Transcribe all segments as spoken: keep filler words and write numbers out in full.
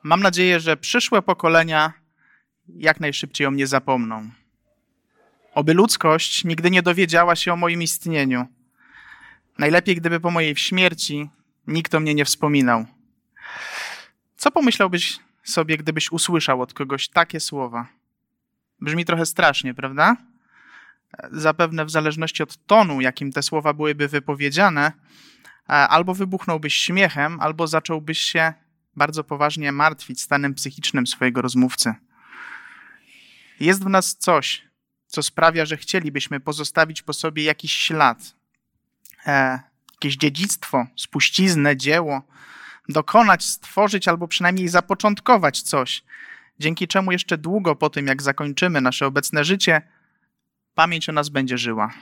Mam nadzieję, że przyszłe pokolenia jak najszybciej o mnie zapomną. Oby ludzkość nigdy nie dowiedziała się o moim istnieniu. Najlepiej, gdyby po mojej śmierci nikt o mnie nie wspominał. Co pomyślałbyś sobie, gdybyś usłyszał od kogoś takie słowa? Brzmi trochę strasznie, prawda? Zapewne w zależności od tonu, jakim te słowa byłyby wypowiedziane, albo wybuchnąłbyś śmiechem, albo zacząłbyś się bardzo poważnie martwić stanem psychicznym swojego rozmówcy. Jest w nas coś, co sprawia, że chcielibyśmy pozostawić po sobie jakiś ślad, e, jakieś dziedzictwo, spuściznę, dzieło, dokonać, stworzyć albo przynajmniej zapoczątkować coś, dzięki czemu jeszcze długo po tym, jak zakończymy nasze obecne życie, pamięć o nas będzie żyła.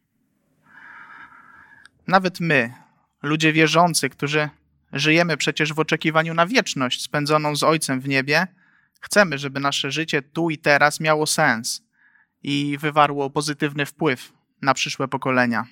Nawet my, ludzie wierzący, którzy żyjemy przecież w oczekiwaniu na wieczność spędzoną z Ojcem w niebie, chcemy, żeby nasze życie tu i teraz miało sens i wywarło pozytywny wpływ na przyszłe pokolenia.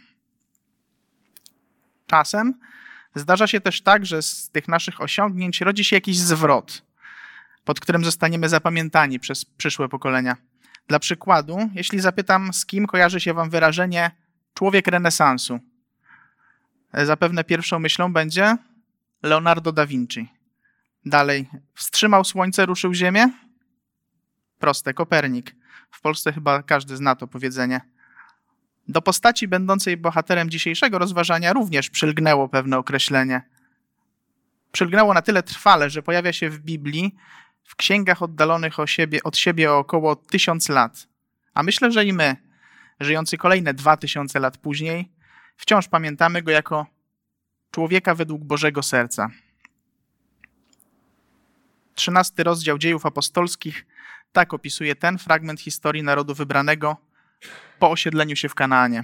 Czasem zdarza się też tak, że z tych naszych osiągnięć rodzi się jakiś zwrot, pod którym zostaniemy zapamiętani przez przyszłe pokolenia. Dla przykładu, jeśli zapytam, z kim kojarzy się wam wyrażenie człowiek renesansu, zapewne pierwszą myślą będzie Leonardo da Vinci. Dalej, wstrzymał słońce, ruszył ziemię? Proste, Kopernik. W Polsce chyba każdy zna to powiedzenie. Do postaci będącej bohaterem dzisiejszego rozważania również przylgnęło pewne określenie. Przylgnęło na tyle trwale, że pojawia się w Biblii, w księgach oddalonych o siebie, od siebie o około tysiąc lat. A myślę, że i my, żyjący kolejne dwa tysiące lat później, wciąż pamiętamy go jako człowieka według Bożego serca. Trzynasty rozdział Dziejów Apostolskich tak opisuje ten fragment historii narodu wybranego po osiedleniu się w Kanaanie.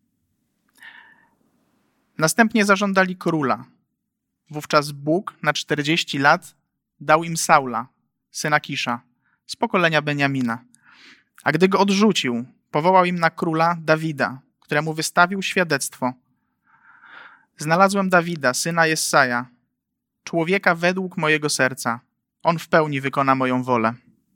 Następnie zażądali króla. Wówczas Bóg na czterdzieści lat dał im Saula, syna Kisza, z pokolenia Beniamina. A gdy go odrzucił, powołał im na króla Dawida, któremu wystawił świadectwo. Znalazłem Dawida, syna Jessaja, człowieka według mojego serca. On w pełni wykona moją wolę.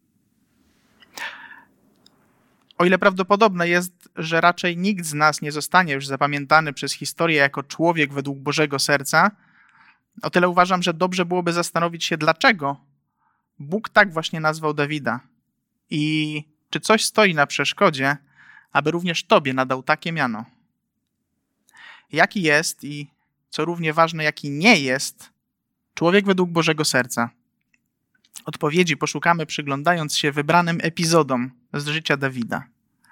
O ile prawdopodobne jest, że raczej nikt z nas nie zostanie już zapamiętany przez historię jako człowiek według Bożego serca, o tyle uważam, że dobrze byłoby zastanowić się, dlaczego Bóg tak właśnie nazwał Dawida i czy coś stoi na przeszkodzie, aby również tobie nadał takie miano. Jaki jest i, co równie ważne, jaki nie jest człowiek według Bożego serca? Odpowiedzi poszukamy, przyglądając się wybranym epizodom z życia Dawida.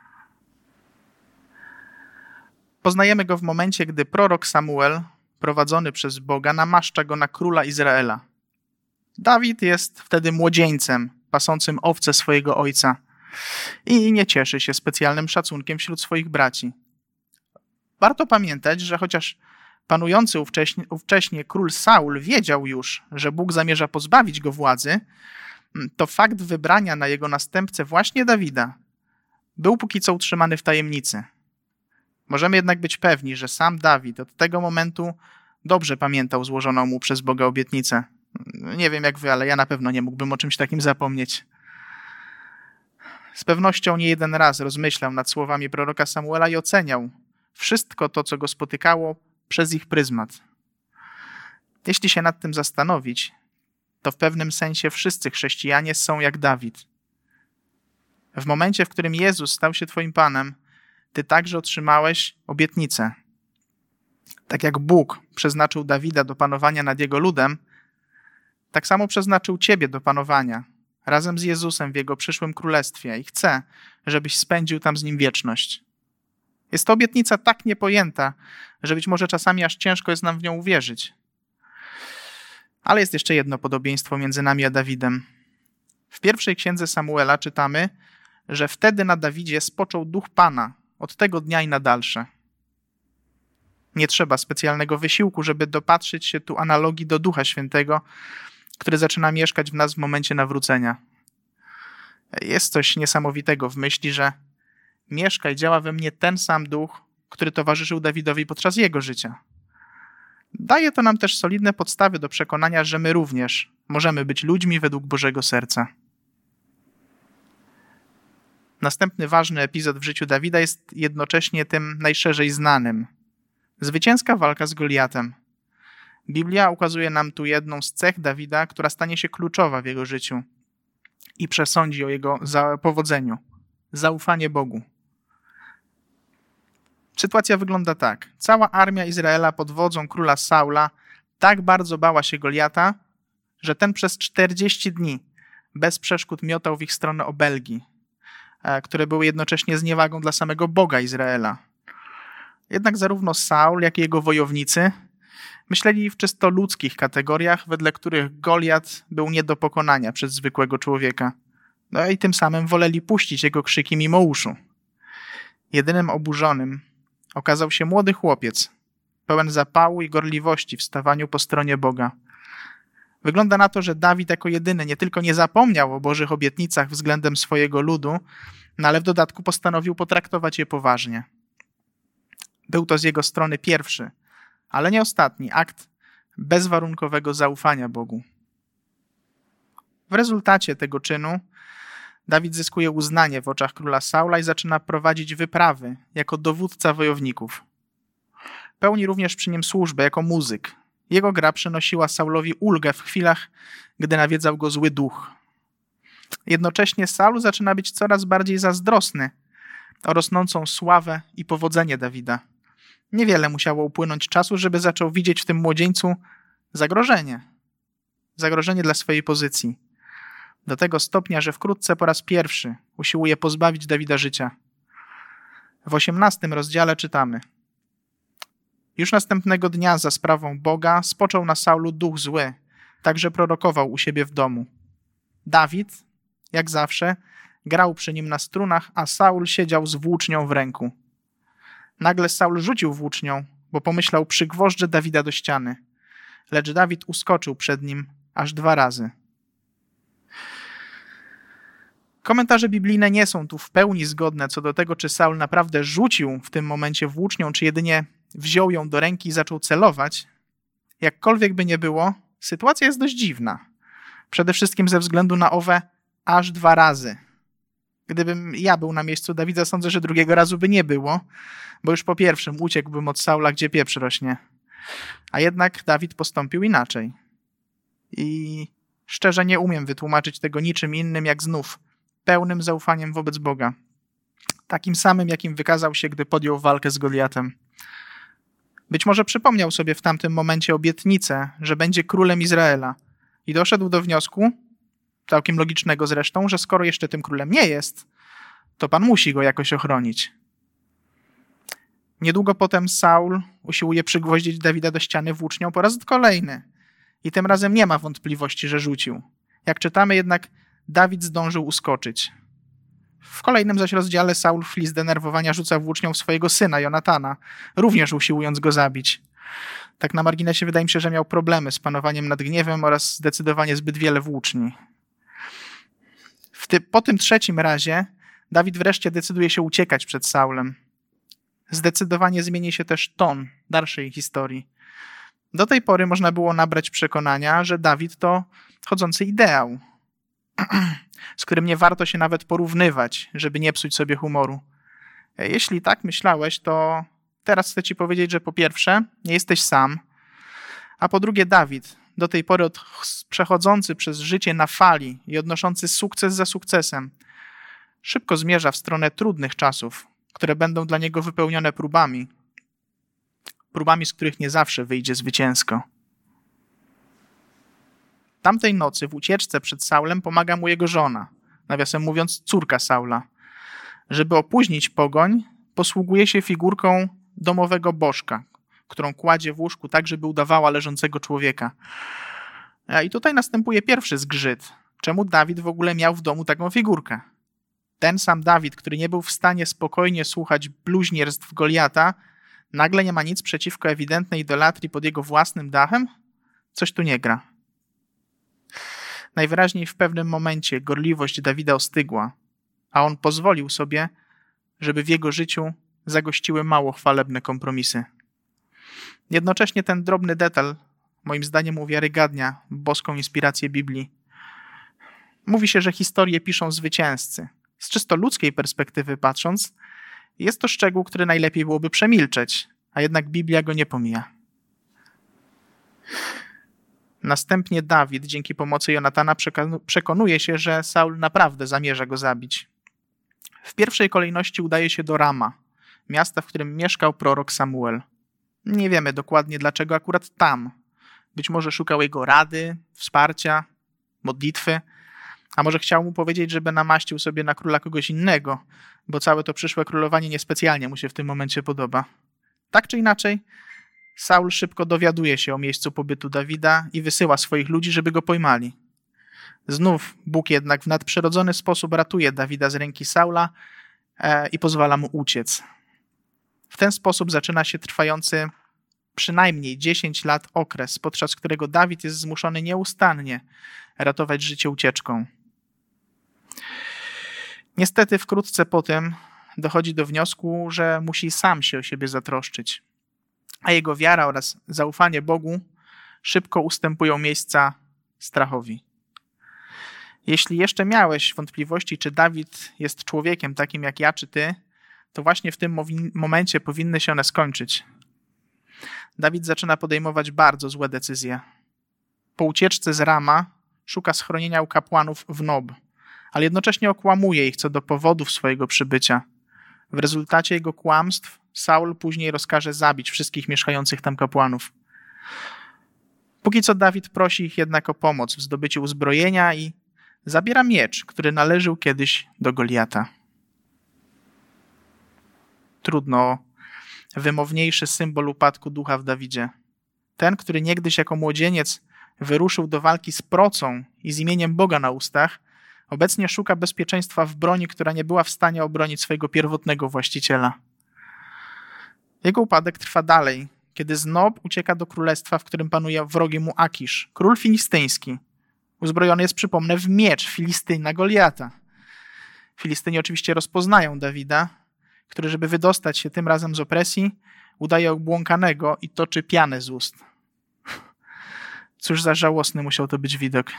Poznajemy go w momencie, gdy prorok Samuel, prowadzony przez Boga, namaszcza go na króla Izraela. Dawid jest wtedy młodzieńcem, pasącym owce swojego ojca i nie cieszy się specjalnym szacunkiem wśród swoich braci. Warto pamiętać, że chociaż panujący ówcześnie, ówcześnie król Saul wiedział już, że Bóg zamierza pozbawić go władzy, to fakt wybrania na jego następcę właśnie Dawida był póki co utrzymany w tajemnicy. Możemy jednak być pewni, że sam Dawid od tego momentu dobrze pamiętał złożoną mu przez Boga obietnicę. Nie wiem jak wy, ale ja na pewno nie mógłbym o czymś takim zapomnieć. Z pewnością nie jeden raz rozmyślał nad słowami proroka Samuela i oceniał wszystko to, co go spotykało, przez ich pryzmat. Jeśli się nad tym zastanowić, to w pewnym sensie wszyscy chrześcijanie są jak Dawid. W momencie, w którym Jezus stał się twoim Panem, ty także otrzymałeś obietnicę. Tak jak Bóg przeznaczył Dawida do panowania nad jego ludem, tak samo przeznaczył ciebie do panowania razem z Jezusem w jego przyszłym królestwie i chce, żebyś spędził tam z nim wieczność. Jest to obietnica tak niepojęta, że być może czasami aż ciężko jest nam w nią uwierzyć. Ale jest jeszcze jedno podobieństwo między nami a Dawidem. W pierwszej księdze Samuela czytamy, że wtedy na Dawidzie spoczął duch Pana od tego dnia i na dalsze. Nie trzeba specjalnego wysiłku, żeby dopatrzyć się tu analogii do Ducha Świętego, który zaczyna mieszkać w nas w momencie nawrócenia. Jest coś niesamowitego w myśli, że mieszka i działa we mnie ten sam duch, który towarzyszył Dawidowi podczas jego życia. Daje to nam też solidne podstawy do przekonania, że my również Możemy być ludźmi według Bożego serca. Następny ważny epizod w życiu Dawida jest jednocześnie tym najszerzej znanym. Zwycięska walka z Goliatem. Biblia ukazuje nam tu jedną z cech Dawida, która stanie się kluczowa w jego życiu i przesądzi o jego powodzeniu. Zaufanie Bogu. Sytuacja wygląda tak. Cała armia Izraela pod wodzą króla Saula tak bardzo bała się Goliata, że ten przez czterdzieści dni bez przeszkód miotał w ich stronę obelgi, które były jednocześnie zniewagą dla samego Boga Izraela. Jednak zarówno Saul, jak i jego wojownicy myśleli w czysto ludzkich kategoriach, wedle których Goliat był nie do pokonania przez zwykłego człowieka. No i tym samym woleli puścić jego krzyki mimo uszu. Jedynym oburzonym okazał się młody chłopiec, pełen zapału i gorliwości w stawaniu po stronie Boga. Wygląda na to, że Dawid jako jedyny nie tylko nie zapomniał o Bożych obietnicach względem swojego ludu, no ale w dodatku postanowił potraktować je poważnie. Był to z jego strony pierwszy, ale nie ostatni akt bezwarunkowego zaufania Bogu. W rezultacie tego czynu Dawid zyskuje uznanie w oczach króla Saula i zaczyna prowadzić wyprawy jako dowódca wojowników. Pełni również przy nim służbę jako muzyk. Jego gra przynosiła Saulowi ulgę w chwilach, gdy nawiedzał go zły duch. Jednocześnie Saul zaczyna być coraz bardziej zazdrosny o rosnącą sławę i powodzenie Dawida. Niewiele musiało upłynąć czasu, żeby zaczął widzieć w tym młodzieńcu zagrożenie. Zagrożenie dla swojej pozycji. Do tego stopnia, że wkrótce po raz pierwszy usiłuje pozbawić Dawida życia. W osiemnastym rozdziale czytamy: Już następnego dnia za sprawą Boga spoczął na Saulu duch zły, tak że prorokował u siebie w domu. Dawid, jak zawsze, grał przy nim na strunach, a Saul siedział z włócznią w ręku. Nagle Saul rzucił włócznią, bo pomyślał, przygwożdżę Dawida do ściany. Lecz Dawid uskoczył przed nim aż dwa razy. Komentarze biblijne nie są tu w pełni zgodne co do tego, czy Saul naprawdę rzucił w tym momencie włócznią, czy jedynie wziął ją do ręki i zaczął celować. Jakkolwiek by nie było, sytuacja jest dość dziwna. Przede wszystkim ze względu na owe aż dwa razy. Gdybym ja był na miejscu Dawida, sądzę, że drugiego razu by nie było, bo już po pierwszym uciekłbym od Saula, gdzie pieprz rośnie. A jednak Dawid postąpił inaczej. I szczerze nie umiem wytłumaczyć tego niczym innym, jak znów pełnym zaufaniem wobec Boga. Takim samym, jakim wykazał się, gdy podjął walkę z Goliatem. Być może przypomniał sobie w tamtym momencie obietnicę, że będzie królem Izraela i doszedł do wniosku, całkiem logicznego zresztą, że skoro jeszcze tym królem nie jest, to Pan musi go jakoś ochronić. Niedługo potem Saul usiłuje przygwoździć Dawida do ściany włócznią po raz kolejny i tym razem nie ma wątpliwości, że rzucił. Jak czytamy jednak, Dawid zdążył uskoczyć. W kolejnym zaś rozdziale Saul w chwili zdenerwowania rzuca włócznią w swojego syna Jonatana, również usiłując go zabić. Tak na marginesie wydaje mi się, że miał problemy z panowaniem nad gniewem oraz zdecydowanie zbyt wiele włóczni. W ty, po tym trzecim razie Dawid wreszcie decyduje się uciekać przed Saulem. Zdecydowanie zmieni się też ton dalszej historii. Do tej pory można było nabrać przekonania, że Dawid to chodzący ideał, z którym nie warto się nawet porównywać, żeby nie psuć sobie humoru. Jeśli tak myślałeś, to teraz chcę ci powiedzieć, że po pierwsze, nie jesteś sam, a po drugie Dawid, do tej pory od, przechodzący przez życie na fali i odnoszący sukces za sukcesem, szybko zmierza w stronę trudnych czasów, które będą dla niego wypełnione próbami. Próbami, z których nie zawsze wyjdzie zwycięsko. Tamtej nocy w ucieczce przed Saulem pomaga mu jego żona, nawiasem mówiąc córka Saula. Żeby opóźnić pogoń, posługuje się figurką domowego bożka, którą kładzie w łóżku tak, żeby udawała leżącego człowieka. I tutaj następuje pierwszy zgrzyt. Czemu Dawid w ogóle miał w domu taką figurkę? Ten sam Dawid, który nie był w stanie spokojnie słuchać bluźnierstw Goliata, nagle nie ma nic przeciwko ewidentnej idolatrii pod jego własnym dachem? Coś tu nie gra. Najwyraźniej w pewnym momencie gorliwość Dawida ostygła, a on pozwolił sobie, żeby w jego życiu zagościły mało chwalebne kompromisy. Jednocześnie ten drobny detal moim zdaniem uwiarygadnia boską inspirację Biblii. Mówi się, że historię piszą zwycięzcy. Z czysto ludzkiej perspektywy patrząc, jest to szczegół, który najlepiej byłoby przemilczeć, a jednak Biblia go nie pomija. Następnie Dawid, dzięki pomocy Jonatana, przekonuje się, że Saul naprawdę zamierza go zabić. W pierwszej kolejności udaje się do Rama, miasta, w którym mieszkał prorok Samuel. Nie wiemy dokładnie, dlaczego akurat tam. Być może szukał jego rady, wsparcia, modlitwy, a może chciał mu powiedzieć, żeby namaścił sobie na króla kogoś innego, bo całe to przyszłe królowanie niespecjalnie mu się w tym momencie podoba. Tak czy inaczej, Saul szybko dowiaduje się o miejscu pobytu Dawida i wysyła swoich ludzi, żeby go pojmali. Znów Bóg jednak w nadprzyrodzony sposób ratuje Dawida z ręki Saula e, i pozwala mu uciec. W ten sposób zaczyna się trwający przynajmniej dziesięć lat okres, podczas którego Dawid jest zmuszony nieustannie ratować życie ucieczką. Niestety wkrótce potem dochodzi do wniosku, że musi sam się o siebie zatroszczyć, a jego wiara oraz zaufanie Bogu szybko ustępują miejsca strachowi. Jeśli jeszcze miałeś wątpliwości, czy Dawid jest człowiekiem takim jak ja czy ty, to właśnie w tym momencie powinny się one skończyć. Dawid zaczyna podejmować bardzo złe decyzje. Po ucieczce z Rama szuka schronienia u kapłanów w Nob, ale jednocześnie okłamuje ich co do powodów swojego przybycia. W rezultacie jego kłamstw Saul później rozkaże zabić wszystkich mieszkających tam kapłanów. Póki co Dawid prosi ich jednak o pomoc w zdobyciu uzbrojenia i zabiera miecz, który należał kiedyś do Goliata. Trudno wymowniejszy symbol upadku ducha w Dawidzie. Ten, który niegdyś jako młodzieniec wyruszył do walki z procą i z imieniem Boga na ustach, obecnie szuka bezpieczeństwa w broni, która nie była w stanie obronić swojego pierwotnego właściciela. Jego upadek trwa dalej, kiedy z Nob ucieka do królestwa, w którym panuje wrogi mu Akisz, król filistyński. Uzbrojony jest, przypomnę, w miecz Filistyna Goliata. Filistyni oczywiście rozpoznają Dawida, który, żeby wydostać się tym razem z opresji, udaje obłąkanego i toczy pianę z ust. Cóż za żałosny musiał to być widok.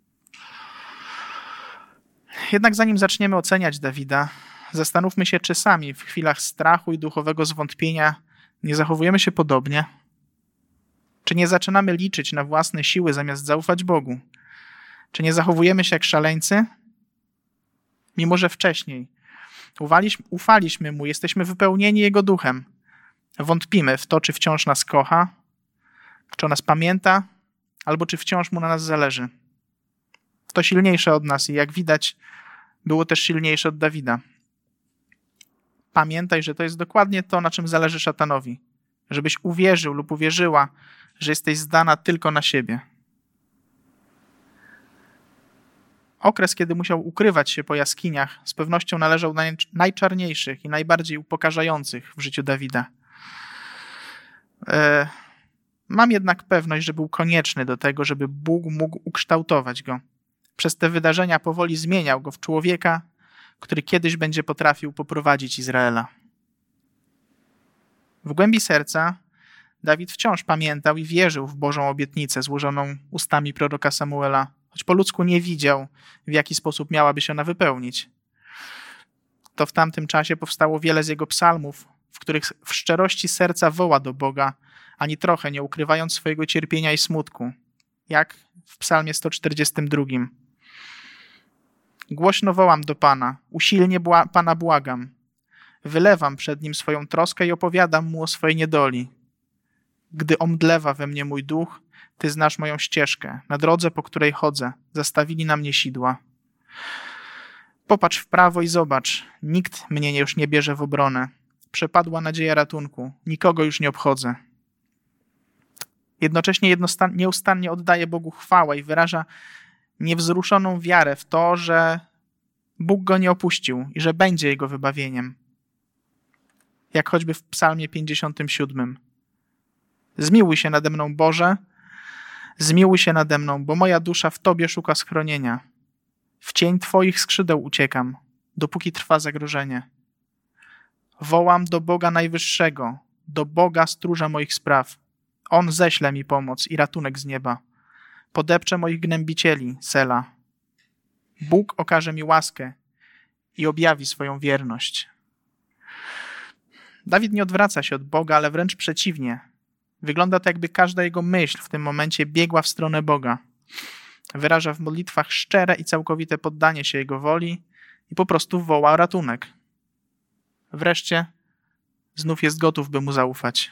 Jednak zanim zaczniemy oceniać Dawida, zastanówmy się, czy sami w chwilach strachu i duchowego zwątpienia nie zachowujemy się podobnie. Czy nie zaczynamy liczyć na własne siły zamiast zaufać Bogu? Czy nie zachowujemy się jak szaleńcy? Mimo że wcześniej ufaliśmy Mu, jesteśmy wypełnieni Jego duchem. Wątpimy w to, czy wciąż nas kocha, czy o nas pamięta, albo czy wciąż Mu na nas zależy. To silniejsze od nas i jak widać, było też silniejsze od Dawida. Pamiętaj, że to jest dokładnie to, na czym zależy szatanowi. Żebyś uwierzył lub uwierzyła, że jesteś zdana tylko na siebie. Okres, kiedy musiał ukrywać się po jaskiniach, z pewnością należał do najczarniejszych i najbardziej upokarzających w życiu Dawida. E, mam jednak pewność, że był konieczny do tego, żeby Bóg mógł ukształtować go. Przez te wydarzenia powoli zmieniał go w człowieka, który kiedyś będzie potrafił poprowadzić Izraela. W głębi serca Dawid wciąż pamiętał i wierzył w Bożą obietnicę złożoną ustami proroka Samuela, choć po ludzku nie widział, w jaki sposób miałaby się ona wypełnić. To w tamtym czasie powstało wiele z jego psalmów, w których w szczerości serca woła do Boga, ani trochę nie ukrywając swojego cierpienia i smutku, jak w psalmie sto czterdziestym drugim. Głośno wołam do Pana, usilnie bła- Pana błagam. Wylewam przed Nim swoją troskę i opowiadam Mu o swojej niedoli. Gdy omdlewa we mnie mój duch, Ty znasz moją ścieżkę, na drodze, po której chodzę, zastawili na mnie sidła. Popatrz w prawo i zobacz, nikt mnie już nie bierze w obronę. Przepadła nadzieja ratunku, nikogo już nie obchodzę. Jednocześnie jednostan- nieustannie oddaje Bogu chwałę i wyraża niewzruszoną wiarę w to, że Bóg go nie opuścił i że będzie jego wybawieniem. Jak choćby w psalmie pięćdziesiątym siódmym. Zmiłuj się nade mną, Boże, zmiłuj się nade mną, bo moja dusza w Tobie szuka schronienia. W cień Twoich skrzydeł uciekam, dopóki trwa zagrożenie. Wołam do Boga Najwyższego, do Boga stróża moich spraw. On ześle mi pomoc i ratunek z nieba. Podepcze moich gnębicieli, Sela. Bóg okaże mi łaskę i objawi swoją wierność. Dawid nie odwraca się od Boga, ale wręcz przeciwnie. Wygląda to, jakby każda jego myśl w tym momencie biegła w stronę Boga. Wyraża w modlitwach szczere i całkowite poddanie się Jego woli i po prostu woła o ratunek. Wreszcie znów jest gotów, by Mu zaufać.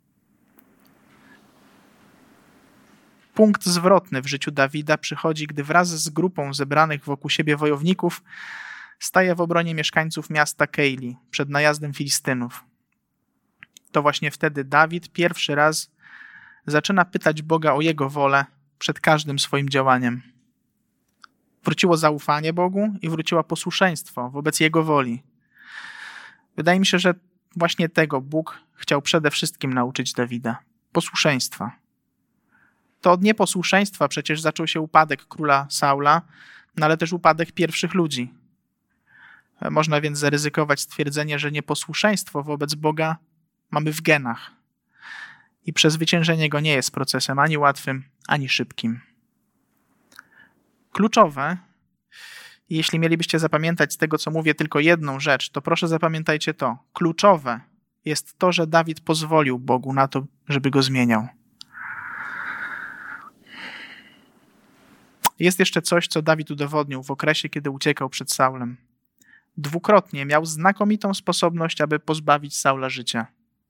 Punkt zwrotny w życiu Dawida przychodzi, gdy wraz z grupą zebranych wokół siebie wojowników staje w obronie mieszkańców miasta Kejli przed najazdem Filistynów. To właśnie wtedy Dawid pierwszy raz zaczyna pytać Boga o Jego wolę przed każdym swoim działaniem. Wróciło zaufanie Bogu i wróciło posłuszeństwo wobec Jego woli. Wydaje mi się, że właśnie tego Bóg chciał przede wszystkim nauczyć Dawida. Posłuszeństwa. To od nieposłuszeństwa przecież zaczął się upadek króla Saula, no ale też upadek pierwszych ludzi. Można więc zaryzykować stwierdzenie, że nieposłuszeństwo wobec Boga mamy w genach. I przezwyciężenie go nie jest procesem ani łatwym, ani szybkim. Kluczowe, jeśli mielibyście zapamiętać z tego, co mówię, tylko jedną rzecz, to proszę zapamiętajcie to. Kluczowe jest to, że Dawid pozwolił Bogu na to, żeby go zmieniał. Jest jeszcze coś, co Dawid udowodnił w okresie, kiedy uciekał przed Saulem. Dwukrotnie miał znakomitą sposobność, aby pozbawić Saula życia.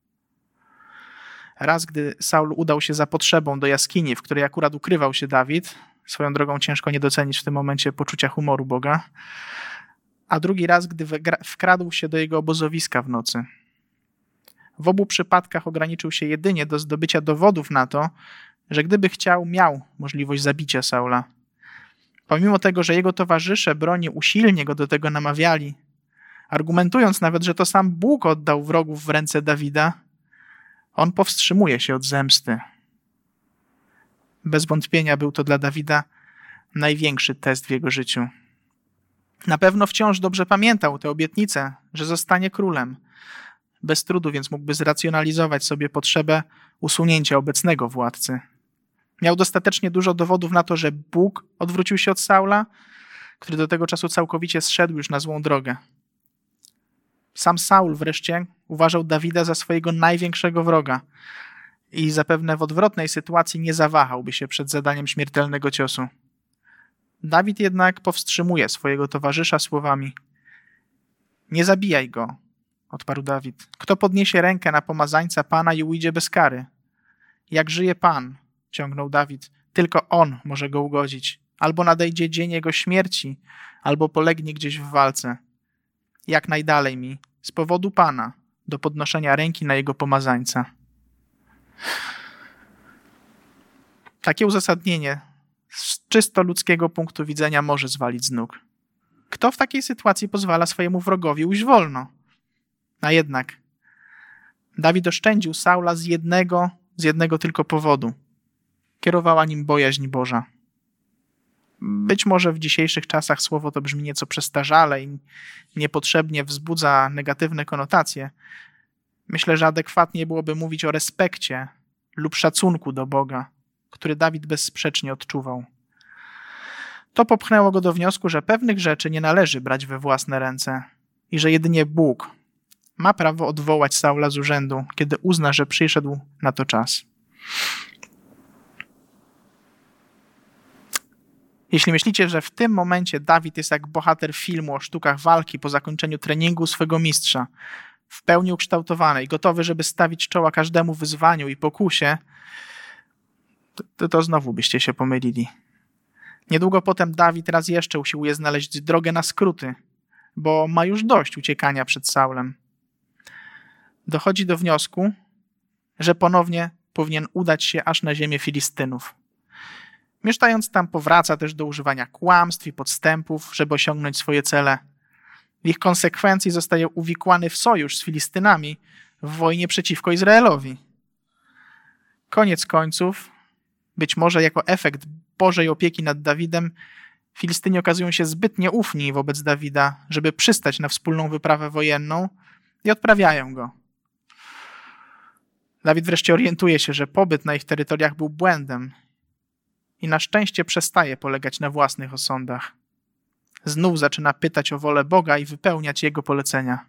Raz, gdy Saul udał się za potrzebą do jaskini, w której akurat ukrywał się Dawid, swoją drogą ciężko nie docenić w tym momencie poczucia humoru Boga, a drugi raz, gdy wkradł się do jego obozowiska w nocy. W obu przypadkach ograniczył się jedynie do zdobycia dowodów na to, że gdyby chciał, miał możliwość zabicia Saula. Pomimo tego, że jego towarzysze broni usilnie go do tego namawiali, argumentując nawet, że to sam Bóg oddał wrogów w ręce Dawida, on powstrzymuje się od zemsty. Bez wątpienia był to dla Dawida największy test w jego życiu. Na pewno wciąż dobrze pamiętał tę obietnicę, że zostanie królem. Bez trudu więc mógłby zracjonalizować sobie potrzebę usunięcia obecnego władcy. Miał dostatecznie dużo dowodów na to, że Bóg odwrócił się od Saula, który do tego czasu całkowicie zszedł już na złą drogę. Sam Saul wreszcie uważał Dawida za swojego największego wroga i zapewne w odwrotnej sytuacji nie zawahałby się przed zadaniem śmiertelnego ciosu. Dawid jednak powstrzymuje swojego towarzysza słowami: „Nie zabijaj go”, odparł Dawid. „Kto podniesie rękę na pomazańca Pana i ujdzie bez kary? Jak żyje Pan”, ciągnął Dawid, „tylko On może go ugodzić. Albo nadejdzie dzień jego śmierci, albo polegnie gdzieś w walce. Jak najdalej mi, z powodu Pana, do podnoszenia ręki na jego pomazańca”. Takie uzasadnienie z czysto ludzkiego punktu widzenia może zwalić z nóg. Kto w takiej sytuacji pozwala swojemu wrogowi ujść wolno? A jednak Dawid oszczędził Saula z jednego, z jednego tylko powodu. Kierowała nim bojaźń Boża. Być może w dzisiejszych czasach słowo to brzmi nieco przestarzale i niepotrzebnie wzbudza negatywne konotacje. Myślę, że adekwatnie byłoby mówić o respekcie lub szacunku do Boga, który Dawid bezsprzecznie odczuwał. To popchnęło go do wniosku, że pewnych rzeczy nie należy brać we własne ręce i że jedynie Bóg ma prawo odwołać Saula z urzędu, kiedy uzna, że przyszedł na to czas. Jeśli myślicie, że w tym momencie Dawid jest jak bohater filmu o sztukach walki po zakończeniu treningu swego mistrza, w pełni ukształtowany i gotowy, żeby stawić czoła każdemu wyzwaniu i pokusie, to, to znowu byście się pomylili. Niedługo potem Dawid raz jeszcze usiłuje znaleźć drogę na skróty, bo ma już dość uciekania przed Saulem. Dochodzi do wniosku, że ponownie powinien udać się aż na ziemię Filistynów. Mieszkając tam, powraca też do używania kłamstw i podstępów, żeby osiągnąć swoje cele. W ich konsekwencji zostaje uwikłany w sojusz z Filistynami w wojnie przeciwko Izraelowi. Koniec końców, być może jako efekt Bożej opieki nad Dawidem, Filistyni okazują się zbyt nieufni wobec Dawida, żeby przystać na wspólną wyprawę wojenną i odprawiają go. Dawid wreszcie orientuje się, że pobyt na ich terytoriach był błędem i na szczęście przestaje polegać na własnych osądach. Znów zaczyna pytać o wolę Boga i wypełniać Jego polecenia.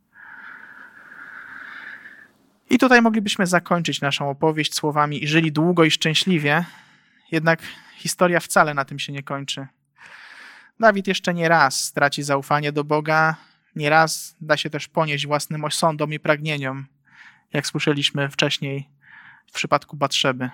I tutaj moglibyśmy zakończyć naszą opowieść słowami: i żyli długo i szczęśliwie, jednak historia wcale na tym się nie kończy. Dawid jeszcze nie raz straci zaufanie do Boga, nie raz da się też ponieść własnym osądom i pragnieniom, jak słyszeliśmy wcześniej w przypadku Batszeby.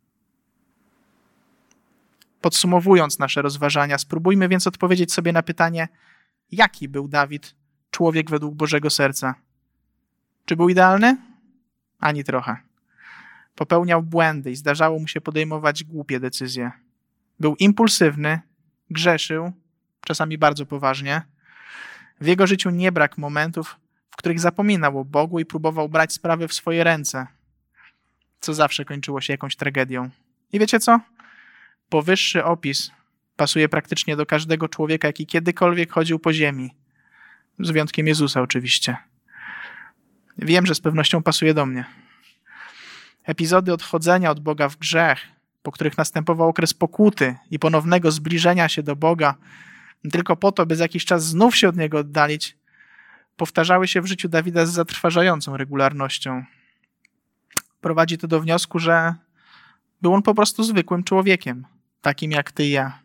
Podsumowując nasze rozważania, spróbujmy więc odpowiedzieć sobie na pytanie, jaki był Dawid, człowiek według Bożego serca. Czy był idealny? Ani trochę. Popełniał błędy i zdarzało mu się podejmować głupie decyzje. Był impulsywny, grzeszył, czasami bardzo poważnie. W jego życiu nie brak momentów, w których zapominał o Bogu i próbował brać sprawy w swoje ręce, co zawsze kończyło się jakąś tragedią. I wiecie co? Powyższy opis pasuje praktycznie do każdego człowieka, jaki kiedykolwiek chodził po ziemi. Z wyjątkiem Jezusa oczywiście. Wiem, że z pewnością pasuje do mnie. Epizody odchodzenia od Boga w grzech, po których następował okres pokuty i ponownego zbliżenia się do Boga, tylko po to, by za jakiś czas znów się od Niego oddalić, powtarzały się w życiu Dawida z zatrważającą regularnością. Prowadzi to do wniosku, że był on po prostu zwykłym człowiekiem, takim jak ty i ja.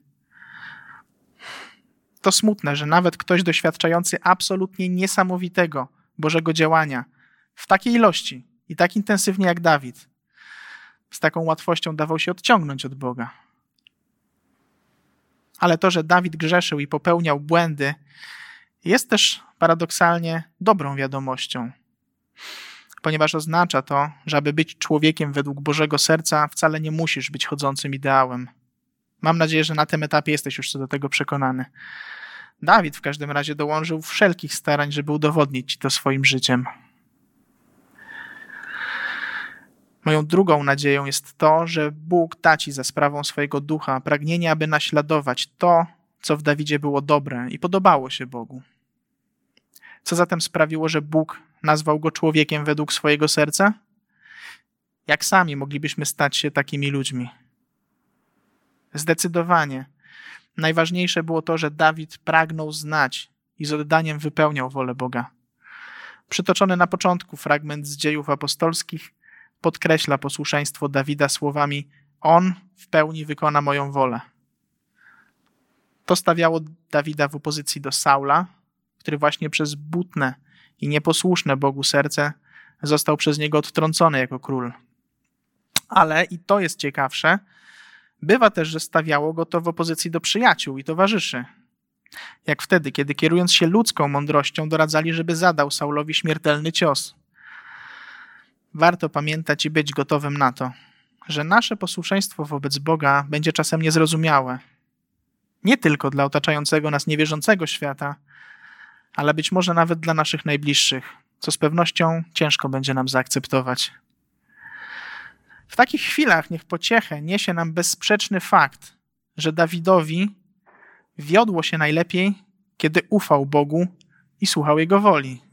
To smutne, że nawet ktoś doświadczający absolutnie niesamowitego Bożego działania w takiej ilości i tak intensywnie jak Dawid, z taką łatwością dawał się odciągnąć od Boga. Ale to, że Dawid grzeszył i popełniał błędy, jest też paradoksalnie dobrą wiadomością, ponieważ oznacza to, że aby być człowiekiem według Bożego serca, wcale nie musisz być chodzącym ideałem. Mam nadzieję, że na tym etapie jesteś już co do tego przekonany. Dawid w każdym razie dołożył wszelkich starań, żeby udowodnić ci to swoim życiem. Moją drugą nadzieją jest to, że Bóg da ci za sprawą swojego ducha pragnienie, aby naśladować to, co w Dawidzie było dobre i podobało się Bogu. Co zatem sprawiło, że Bóg nazwał go człowiekiem według swojego serca? Jak sami moglibyśmy stać się takimi ludźmi? Zdecydowanie najważniejsze było to, że Dawid pragnął znać i z oddaniem wypełniał wolę Boga. Przytoczony na początku fragment z Dziejów Apostolskich podkreśla posłuszeństwo Dawida słowami: on w pełni wykona moją wolę. To stawiało Dawida w opozycji do Saula, który właśnie przez butne i nieposłuszne Bogu serce został przez niego odtrącony jako król. Ale, i to jest ciekawsze, bywa też, że stawiało go to w opozycji do przyjaciół i towarzyszy. Jak wtedy, kiedy kierując się ludzką mądrością doradzali, żeby zadał Saulowi śmiertelny cios. Warto pamiętać i być gotowym na to, że nasze posłuszeństwo wobec Boga będzie czasem niezrozumiałe. Nie tylko dla otaczającego nas niewierzącego świata, ale być może nawet dla naszych najbliższych, co z pewnością ciężko będzie nam zaakceptować. W takich chwilach niech pociechę niesie nam bezsprzeczny fakt, że Dawidowi wiodło się najlepiej, kiedy ufał Bogu i słuchał Jego woli.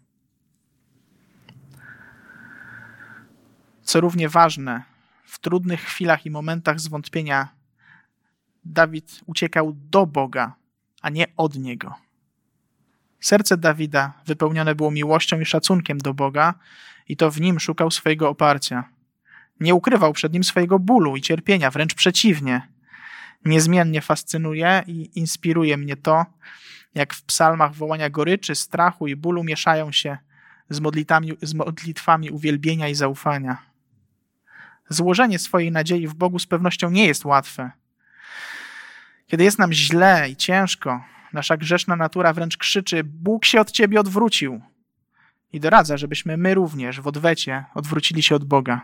Co równie ważne, w trudnych chwilach i momentach zwątpienia Dawid uciekał do Boga, a nie od Niego. Serce Dawida wypełnione było miłością i szacunkiem do Boga i to w nim szukał swojego oparcia. Nie ukrywał przed nim swojego bólu i cierpienia, wręcz przeciwnie. Niezmiennie fascynuje i inspiruje mnie to, jak w psalmach wołania goryczy, strachu i bólu mieszają się z modlitwami, z modlitwami uwielbienia i zaufania. Złożenie swojej nadziei w Bogu z pewnością nie jest łatwe. Kiedy jest nam źle i ciężko, nasza grzeszna natura wręcz krzyczy: Bóg się od ciebie odwrócił. I doradza, żebyśmy my również w odwecie odwrócili się od Boga.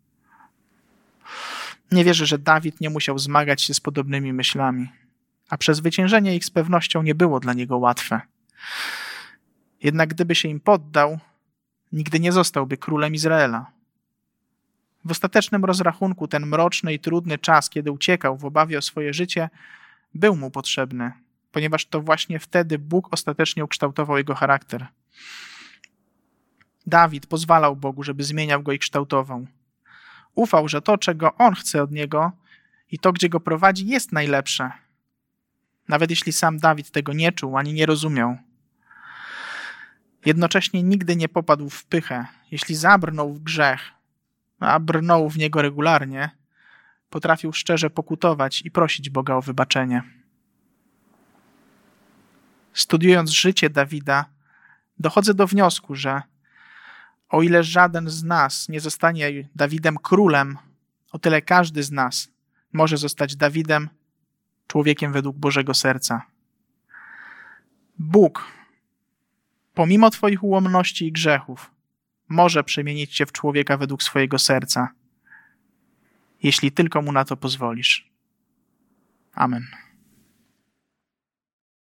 Nie wierzę, że Dawid nie musiał zmagać się z podobnymi myślami, a przezwyciężenie ich z pewnością nie było dla niego łatwe. Jednak gdyby się im poddał, nigdy nie zostałby królem Izraela. W ostatecznym rozrachunku ten mroczny i trudny czas, kiedy uciekał w obawie o swoje życie, był mu potrzebny, ponieważ to właśnie wtedy Bóg ostatecznie ukształtował jego charakter. Dawid pozwalał Bogu, żeby zmieniał go i kształtował. Ufał, że to, czego on chce od niego i to, gdzie go prowadzi, jest najlepsze. Nawet jeśli sam Dawid tego nie czuł ani nie rozumiał. Jednocześnie nigdy nie popadł w pychę. Jeśli zabrnął w grzech, a brnął w niego regularnie, potrafił szczerze pokutować i prosić Boga o wybaczenie. Studiując życie Dawida, dochodzę do wniosku, że o ile żaden z nas nie zostanie Dawidem królem, o tyle każdy z nas może zostać Dawidem, człowiekiem według Bożego serca. Bóg, pomimo twoich ułomności i grzechów, może przemienić cię w człowieka według swojego serca, jeśli tylko mu na to pozwolisz. Amen.